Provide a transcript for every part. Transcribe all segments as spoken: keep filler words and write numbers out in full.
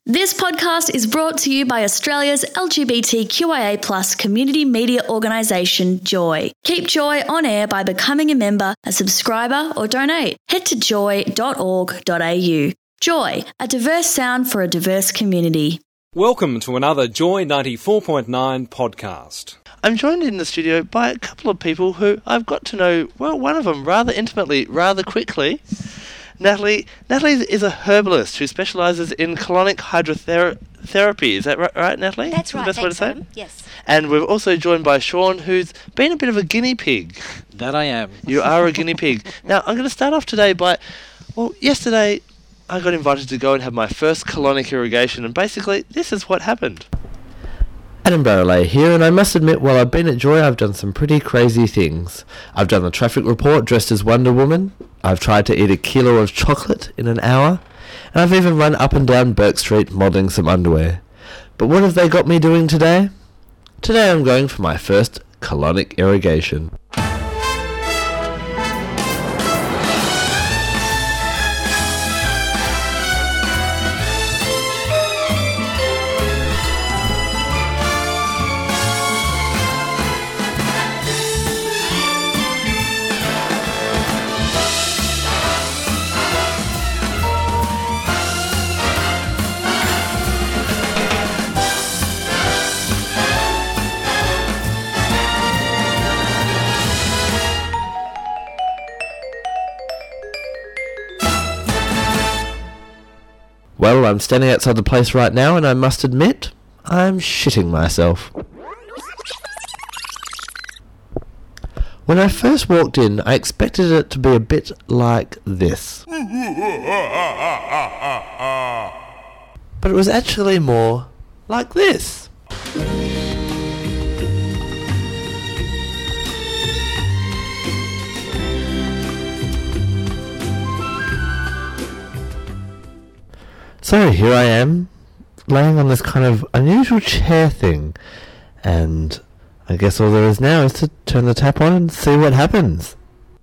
This podcast is brought to you by Australia's L G B T Q I A plus community media organisation, Joy. Keep Joy on air by becoming a member, a subscriber or donate. Head to joy dot org dot a u. Joy, a diverse sound for a diverse community. Welcome to another Joy ninety-four point nine podcast. I'm joined in the studio by a couple of people who I've got to know, well, one of them rather intimately, rather quickly. Natalie Natalie is a herbalist who specialises in colonic hydrotherapy. Is that right, right Natalie? That's right. Is the best way to say it? Yes. And we're also joined by Sean, who's been a bit of a guinea pig. That I am. You are a guinea pig. Now, I'm going to start off today by, well, yesterday I got invited to go and have my first colonic irrigation, and basically this is what happened. Adam Barrelay here, and I must admit, while I've been at Joy, I've done some pretty crazy things. I've done the traffic report dressed as Wonder Woman, I've tried to eat a kilo of chocolate in an hour, and I've even run up and down Burke Street modelling some underwear. But what have they got me doing today? Today I'm going for my first colonic irrigation. Well, I'm standing outside the place right now, and I must admit, I'm shitting myself. When I first walked in, I expected it to be a bit like this. But it was actually more like this. So here I am, laying on this kind of unusual chair thing, and I guess all there is now is to turn the tap on and see what happens.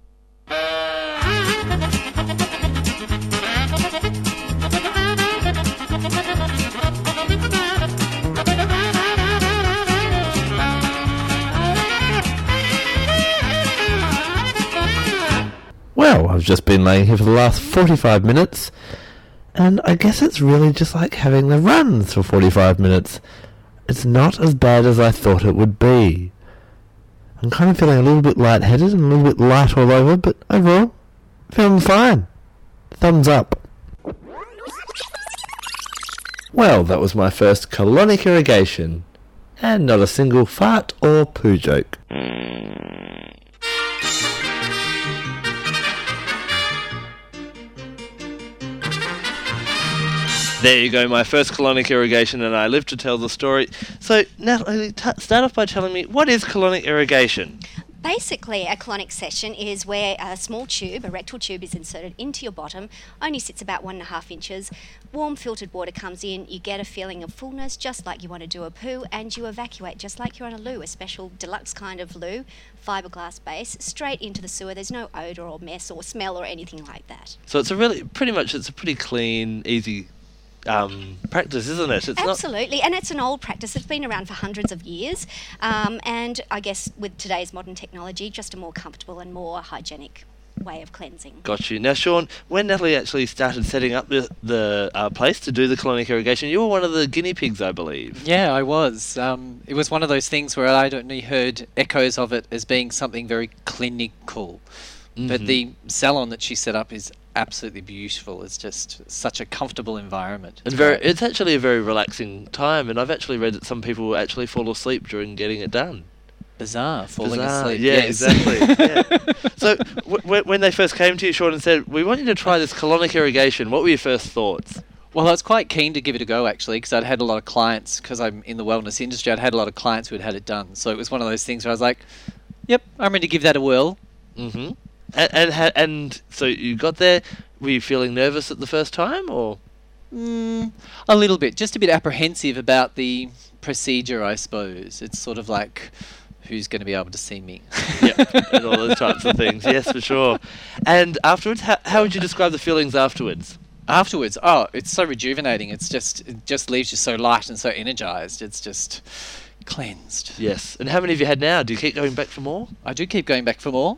Well, I've just been laying here for the last forty-five minutes, and I guess it's really just like having the runs for forty-five minutes. It's not as bad as I thought it would be. I'm kind of feeling a little bit lightheaded and a little bit light all over, but overall, feeling fine. Thumbs up. Well, that was my first colonic irrigation. And not a single fart or poo joke. There you go, my first colonic irrigation, and I live to tell the story. So, Natalie, t- start off by telling me, what is colonic irrigation? Basically, a colonic session is where a small tube, a rectal tube, is inserted into your bottom, only sits about one and a half inches. Warm filtered water comes in, you get a feeling of fullness, just like you want to do a poo, and you evacuate just like you're on a loo, a special deluxe kind of loo, fiberglass base, straight into the sewer. There's no odour or mess or smell or anything like that. So it's a really, pretty much, it's a pretty clean, easy Um, practice, isn't it? It's Absolutely, not... and it's an old practice. It's been around for hundreds of years, um, and I guess with today's modern technology, just a more comfortable and more hygienic way of cleansing. Got you. Now, Sean, when Natalie actually started setting up the, the uh, place to do the colonic irrigation, you were one of the guinea pigs, I believe. Yeah, I was. Um, it was one of those things where I'd only heard echoes of it as being something very clinical. Mm-hmm. But the salon that she set up is absolutely beautiful. It's just such a comfortable environment. It's and very, it's actually a very relaxing time, and I've actually read that some people will actually fall asleep during getting it done. Bizarre, falling Bizarre. asleep. Yeah, yes. exactly. Yeah. So, w- w- when they first came to you, Sean, and said, we want you to try this colonic irrigation, what were your first thoughts? Well, I was quite keen to give it a go, actually, because I'd had a lot of clients, because I'm in the wellness industry, I'd had a lot of clients who had had it done. So it was one of those things where I was like, yep, I'm ready to give that a whirl. Mm-hmm. And, and ha- and so you got there. Were you feeling nervous at the first time, or? Mm, a little bit, just a bit apprehensive about the procedure, I suppose. It's sort of like, who's going to be able to see me? Yeah, and all those types of things. Yes, for sure. And afterwards, how, how would you describe the feelings afterwards? Afterwards, oh, it's so rejuvenating. It's just it just leaves you so light and so energized. It's just cleansed. Yes. And how many have you had now? Do you keep going back for more? I do keep going back for more.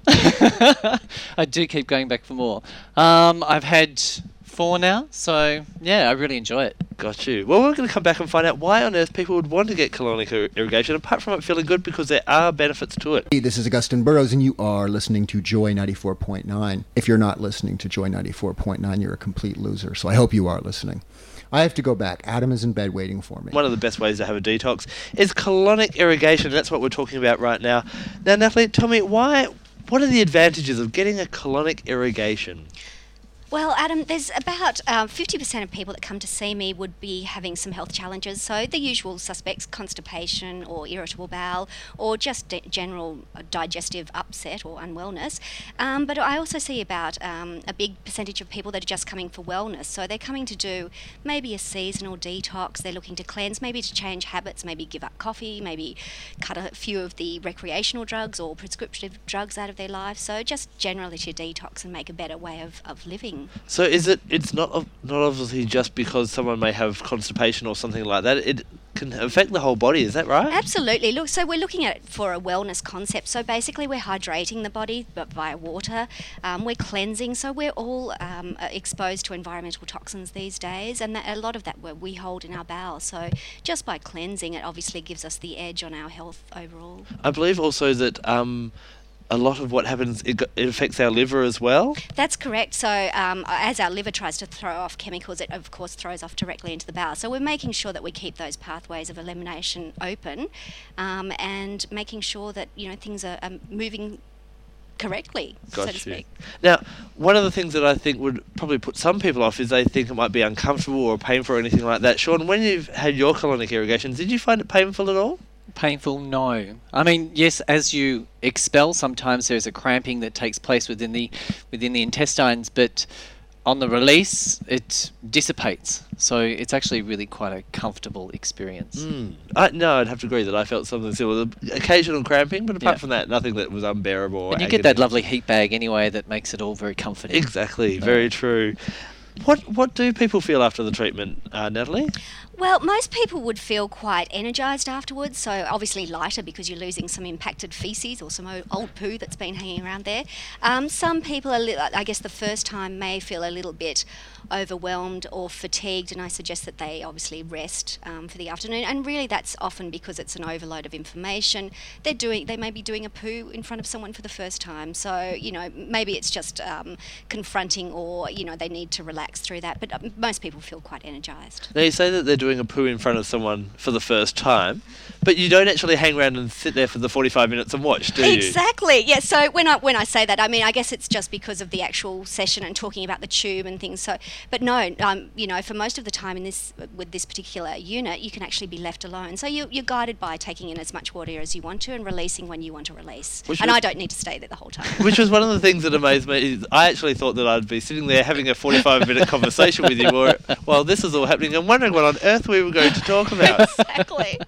I do keep going back for more. Um, I've had four now, so yeah, I really enjoy it. Got you. Well, we're going to come back and find out why on earth people would want to get colonic ir- irrigation, apart from it feeling good, because there are benefits to it. Hey, this is Augustine Burroughs, and you are listening to Joy ninety-four point nine. If you're not listening to Joy ninety-four point nine, you're a complete loser, so I hope you are listening. I have to go back. Adam is in bed waiting for me. One of the best ways to have a detox is colonic irrigation. That's what we're talking about right now. Now, Natalie, tell me, why? What are the advantages of getting a colonic irrigation? Well, Adam, there's about um, fifty percent of people that come to see me would be having some health challenges. So the usual suspects, constipation or irritable bowel, or just d- general digestive upset or unwellness. Um, but I also see about um, a big percentage of people that are just coming for wellness. So they're coming to do maybe a seasonal detox. They're looking to cleanse, maybe to change habits, maybe give up coffee, maybe cut a few of the recreational drugs or prescriptive drugs out of their life. So just generally to detox and make a better way of, of living. So is it? It's not ob- not obviously just because someone may have constipation or something like that. It can affect the whole body. Is that right? Absolutely. Look, so we're looking at it for a wellness concept. So basically, we're hydrating the body, but via water. Um, we're cleansing. So we're all um, exposed to environmental toxins these days, and that, a lot of that we hold in our bowels. So just by cleansing, it obviously gives us the edge on our health overall. I believe also that. Um, A lot of what happens, it, go- it affects our liver as well. That's correct. So um, as our liver tries to throw off chemicals, it of course throws off directly into the bowel. So we're making sure that we keep those pathways of elimination open, um, and making sure that, you know, things are um, moving correctly, Got so to you. speak. Now, one of the things that I think would probably put some people off is they think it might be uncomfortable or painful or anything like that. Sean, when you've had your colonic irrigation, did you find it painful at all? Painful? No. I mean, yes, as you expel, sometimes there's a cramping that takes place within the within the intestines, but on the release, it dissipates. So it's actually really quite a comfortable experience. Mm. I, no, I'd have to agree that I felt something similar. Occasional cramping, but apart Yeah. from that, nothing that was unbearable. Or And you get that agony. lovely heat bag anyway that makes it all very comforting. Exactly, very true. What what do people feel after the treatment, uh, Natalie? Well, most people would feel quite energised afterwards, so obviously lighter because you're losing some impacted faeces or some o- old poo that's been hanging around there. Um, some people, are li- I guess the first time, may feel a little bit overwhelmed or fatigued, and I suggest that they obviously rest um, for the afternoon. And really, that's often because it's an overload of information. They're doing, they may be doing a poo in front of someone for the first time, so you know maybe it's just um, confronting, or you know they need to relax through that. But um, most people feel quite energised. Now, you say that they're doing a poo in front of someone for the first time, but you don't actually hang around and sit there for the forty-five minutes and watch, do you? Exactly. Yeah. So when I when I say that, I mean I guess it's just because of the actual session and talking about the tube and things. So, but no, um, you know, for most of the time in this with this particular unit, you can actually be left alone. So you, you're guided by taking in as much water as you want to and releasing when you want to release. Which and was- I don't need to stay there the whole time. Which was one of the things that amazed me. Is I actually thought that I'd be sitting there having a forty-five minute conversation with you or, while this is all happening and wondering what on earth we were going to talk about. Exactly.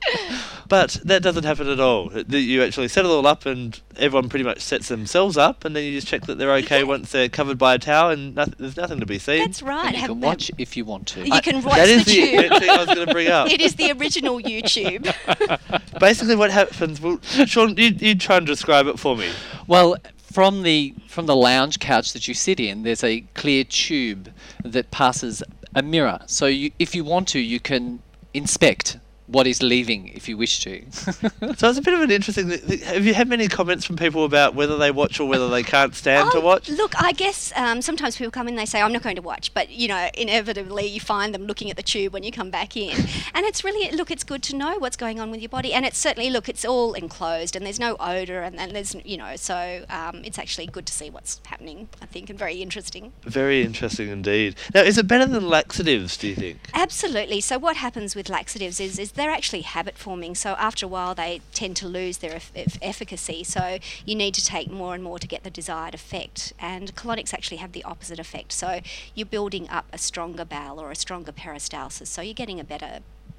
But that doesn't happen at all. That you actually set it all up and everyone pretty much sets themselves up, and then you just check that they're okay once they're covered by a towel and noth- there's nothing to be seen. That's right. And you Have- can watch if you want to. You can watch that is the the tube. next thing I was going to bring up. It is the original YouTube. Basically what happens, well, Sean, you, you try and describe it for me. Well, from the from the lounge couch that you sit in, there's a clear tube that passes a mirror. So you, if you want to, you can inspect what is leaving if you wish to. So it's a bit of an interesting thing. Have you had many comments from people about whether they watch or whether they can't stand to Oh, watch? Look, I guess um, sometimes people come in and they say, I'm not going to watch, but, you know, inevitably you find them looking at the tube when you come back in. And it's really, look, it's good to know what's going on with your body. And it's certainly, look, it's all enclosed and there's no odour and, and there's, you know, so um, it's actually good to see what's happening, I think, and very interesting. Very interesting indeed. Now, is it better than laxatives, do you think? Absolutely. So what happens with laxatives is, is they're actually habit forming. So after a while, they tend to lose their eff- eff- efficacy. So you need to take more and more to get the desired effect. And colonics actually have the opposite effect. So you're building up a stronger bowel or a stronger peristalsis. So you're getting a better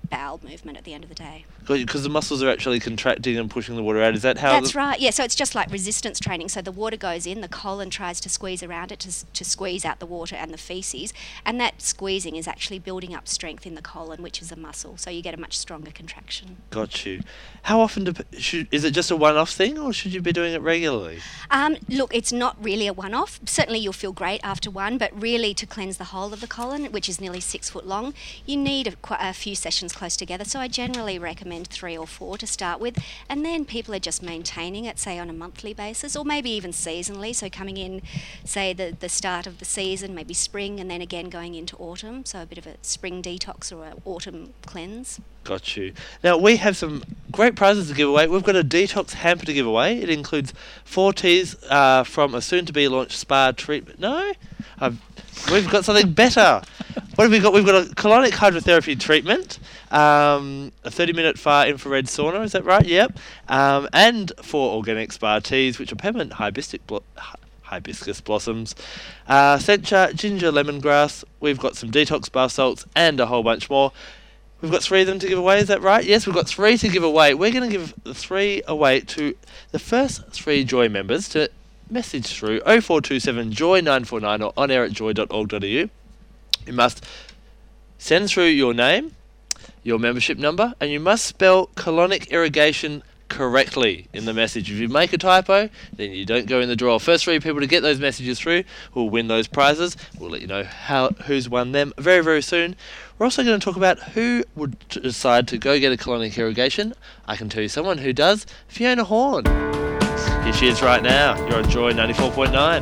bowel movement at the end of the day. Because the muscles are actually contracting and pushing the water out. Is that how? That's the... right. Yeah. So it's just like resistance training. So the water goes in, the colon tries to squeeze around it to s- to squeeze out the water and the feces, and that squeezing is actually building up strength in the colon, which is a muscle. So you get a much stronger contraction. Got you. How often do, should, is it just a one-off thing, or should you be doing it regularly? Um, look, it's not really a one-off. Certainly you'll feel great after one, but really to cleanse the whole of the colon, which is nearly six foot long, you need a, quite a few sessions close together. So I generally recommend three or four to start with, and then people are just maintaining it, say on a monthly basis, or maybe even seasonally. So coming in, say the, the start of the season, maybe spring, and then again going into autumn. So a bit of a spring detox or an autumn cleanse. Got you. Now, we have some great prizes to give away. We've got a detox hamper to give away. It includes four teas uh, from a soon-to-be-launched spa treatment. No? I've, we've got something better. What have we got? We've got a colonic hydrotherapy treatment, um, a thirty-minute far infrared sauna, is that right? Yep. Um, and four organic spa teas, which are peppermint hibiscus, blo- hibiscus blossoms, uh, sencha, ginger, lemongrass. We've got some detox bath salts and a whole bunch more. We've got three of them to give away, is that right? Yes, we've got three to give away. We're going to give the three away to the first three Joy members to message through oh four two seven joy nine four nine or on air at joy dot org dot a u. You must send through your name, your membership number, and you must spell colonic irrigation correctly in the message. If you make a typo, then you don't go in the draw. First three people to get those messages through will win those prizes. We'll let you know how who's won them very, very soon. We're also going to talk about who would decide to go get a colonic irrigation. I can tell you someone who does. Fiona Horn. Here she is right now. You're on Joy ninety-four point nine.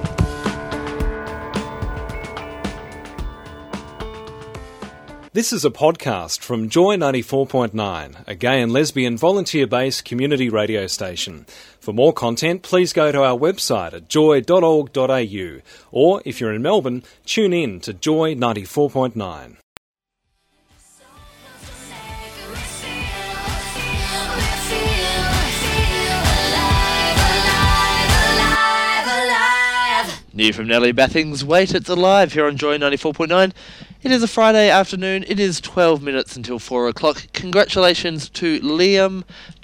This is a podcast from Joy ninety-four point nine, a gay and lesbian volunteer-based community radio station. For more content, please go to our website at joy dot org dot a u, or if you're in Melbourne, tune in to Joy ninety-four point nine. New from Nellie Bathings, Wait, It's Alive, here on Joy ninety-four point nine. It is a Friday afternoon. It is twelve minutes until four o'clock. Congratulations to Liam,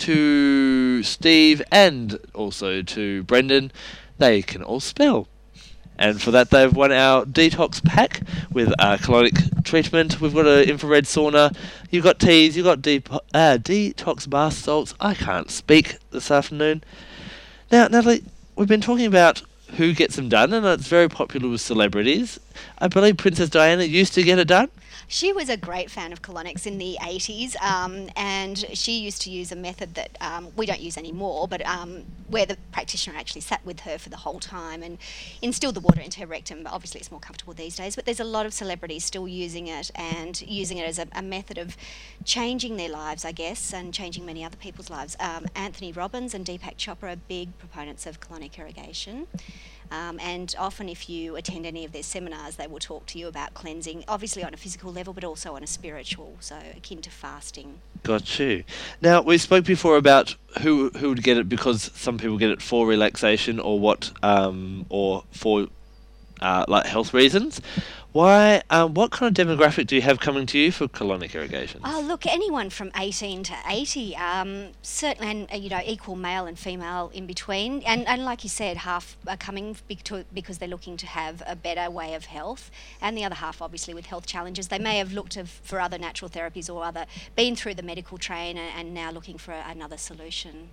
to Steve, and also to Brendan. They can all spell. And for that, they've won our detox pack with uh, colonic treatment. We've got an infrared sauna. You've got teas. You've got deep, uh, detox bath salts. I can't speak this afternoon. Now, Natalie, we've been talking about who gets them done, and it's very popular with celebrities. I believe Princess Diana used to get it done. She was a great fan of colonics in the eighties, um, and she used to use a method that um, we don't use anymore, but um, where the practitioner actually sat with her for the whole time and instilled the water into her rectum. Obviously, it's more comfortable these days, but there's a lot of celebrities still using it and using it as a, a method of changing their lives, I guess, and changing many other people's lives. Um, Anthony Robbins and Deepak Chopra are big proponents of colonic irrigation. Um, and often if you attend any of their seminars, they will talk to you about cleansing, obviously on a physical level, but also on a spiritual, so akin to fasting. Got you. Now, we spoke before about who who would get it, because some people get it for relaxation or what, um, or for uh, like health reasons. Why? Um, what kind of demographic do you have coming to you for colonic irrigation? Oh, look, anyone from eighteen to eighty, um, certainly, and uh, you know, equal male and female in between, and and like you said, half are coming because they're looking to have a better way of health, and the other half, obviously, with health challenges. They may have looked of, for other natural therapies or other, been through the medical train, and, and now looking for another solution.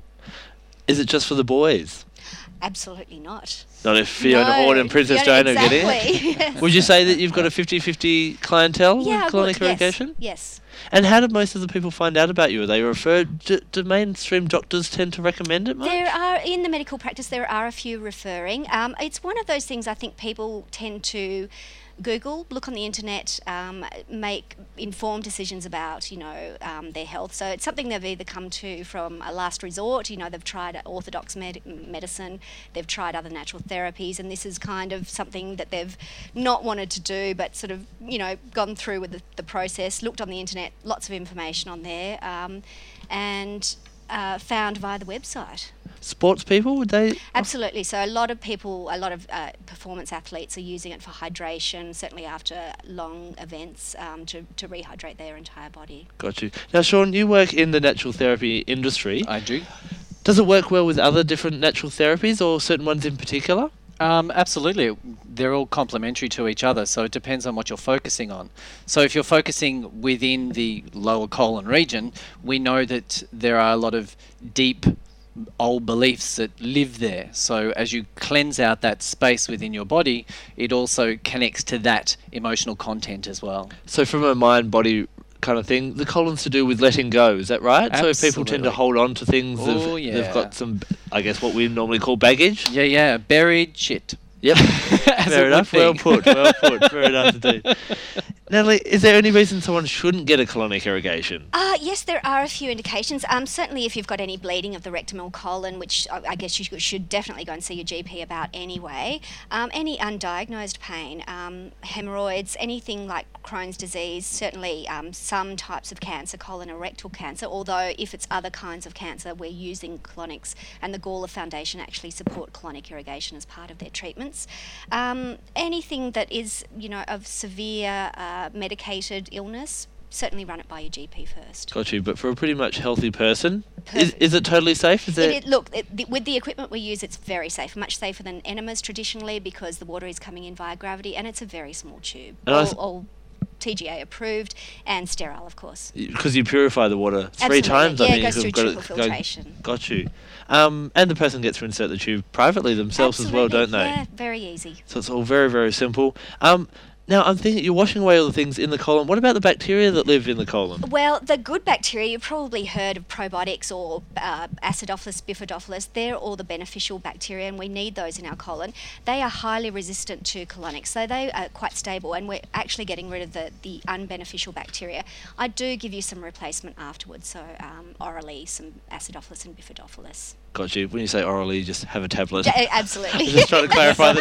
Is it just for the boys? Absolutely not. Not if Fiona no, Horn and Princess Fiona, Diana exactly. get it? Would you say that you've got a fifty-fifty clientele Yeah, with colonic would, irrigation? Yes, yes. And how do most of the people find out about you? Are they referred? Do, do mainstream doctors tend to recommend it much? There are, in the medical practice, there are a few referring. Um, it's one of those things I think people tend to Google, look on the internet, um, make informed decisions about, you know, um, their health. So it's something they've either come to from a last resort, you know, they've tried orthodox med- medicine, they've tried other natural therapies, and this is kind of something that they've not wanted to do, but sort of, you know, gone through with the, the process, looked on the internet, lots of information on there, um, and uh, found via the website. sports people, would they? Absolutely. So a lot of people, a lot of uh, performance athletes are using it for hydration, certainly after long events, um, to, to rehydrate their entire body. Got you. Now, Sean, you work in the natural therapy industry. I do. Does it work well with other different natural therapies or certain ones in particular? Um, absolutely. They're all complementary to each other, so it depends on what you're focusing on. So if you're focusing within the lower colon region, we know that there are a lot of deep old beliefs that live there. So as you cleanse out that space within your body, it also connects to that emotional content as well. So from a mind-body kind of thing, the colon's to do with letting go, is that right? Absolutely. So people tend to hold on to things Oh, that yeah. they've got some, I guess, what we normally call baggage. Yeah, yeah, buried shit. Yep. As Fair it enough. would Well be. put. Well put. Very nice indeed. Natalie, is there any reason someone shouldn't get a colonic irrigation? Uh, yes, there are a few indications. Um, certainly if you've got any bleeding of the rectum or colon, which I, I guess you should, should definitely go and see your G P about anyway. Um, any undiagnosed pain, um, hemorrhoids, anything like Crohn's disease, certainly um, some types of cancer, colon or rectal cancer, although if it's other kinds of cancer, we're using colonics, and the Gawler Foundation actually support colonic irrigation as part of their treatments. Um, anything that is, you know, of severe uh, medicated illness, certainly run it by your G P first. Got you. But for a pretty much healthy person, is, Perfect. is it totally safe? Is there... It, it, look, it, the, with the equipment we use, it's very safe, much safer than enemas traditionally, because the water is coming in via gravity, and it's a very small tube. And I All, s- all T G A approved and sterile, of course. Because you purify the water three Absolutely. times, I Yeah, it think. goes if through you've got triple it- go- filtration. Got you. Um, and the person gets to insert the tube privately themselves as well, Absolutely. don't they? Yeah, very easy. So it's all very, very simple. Um, now, I'm thinking you're washing away all the things in the colon. What about the bacteria that live in the colon? Well, the good bacteria, you've probably heard of probiotics or uh, Acidophilus bifidobacillus. They're all the beneficial bacteria, and we need those in our colon. They are highly resistant to colonics, so they are quite stable, and we're actually getting rid of the, the unbeneficial bacteria. I do give you some replacement afterwards, so um, orally, some Acidophilus and bifidobacillus. Got you. When you say orally, just have a tablet. Yeah, absolutely. Just trying to clarify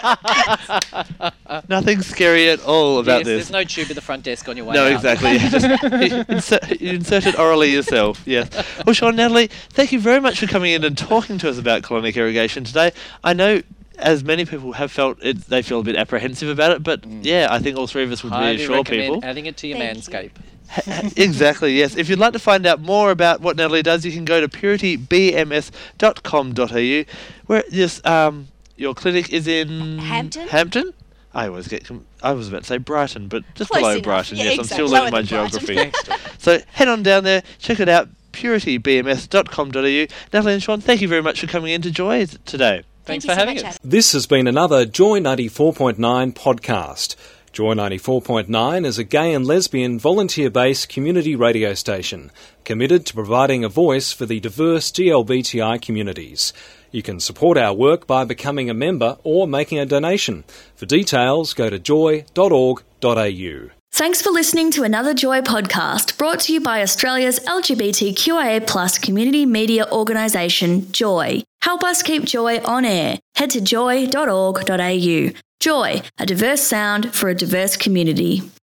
that nothing, nothing scary at all about Yes, this. there's no tube at the front desk on your way No, out. exactly. You, just, you, insert, you insert it orally yourself. Yes. Well, Sean, Natalie, thank you very much for coming in and talking to us about colonic irrigation today. I know, as many people have felt, it, they feel a bit apprehensive about it, but yeah, I think all three of us would Highly reassure recommend people. adding it to your Thank you. manscape. Exactly, yes. If you'd like to find out more about what Natalie does, you can go to purity b m s dot com dot a u, where this um your clinic is in Hampton. Hampton. I always get. Com- I was about to say Brighton, but just Close below enough. Brighton. Yeah, yes, exactly. I'm still Lower learning my than Brighton. geography. So head on down there, check it out. purity b m s dot com dot a u. Natalie and Sean, thank you very much for coming in to Joy today. Thanks Thank you for so having much, us. Adam. This has been another Joy ninety-four point nine podcast. Joy ninety-four point nine is a gay and lesbian volunteer-based community radio station committed to providing a voice for the diverse G L B T I communities. You can support our work by becoming a member or making a donation. For details, go to joy dot org dot a u. Thanks for listening to another Joy podcast brought to you by Australia's L G B T Q I A plus community media organisation, Joy. Help us keep Joy on air. Head to joy dot org dot a u. Joy, a diverse sound for a diverse community.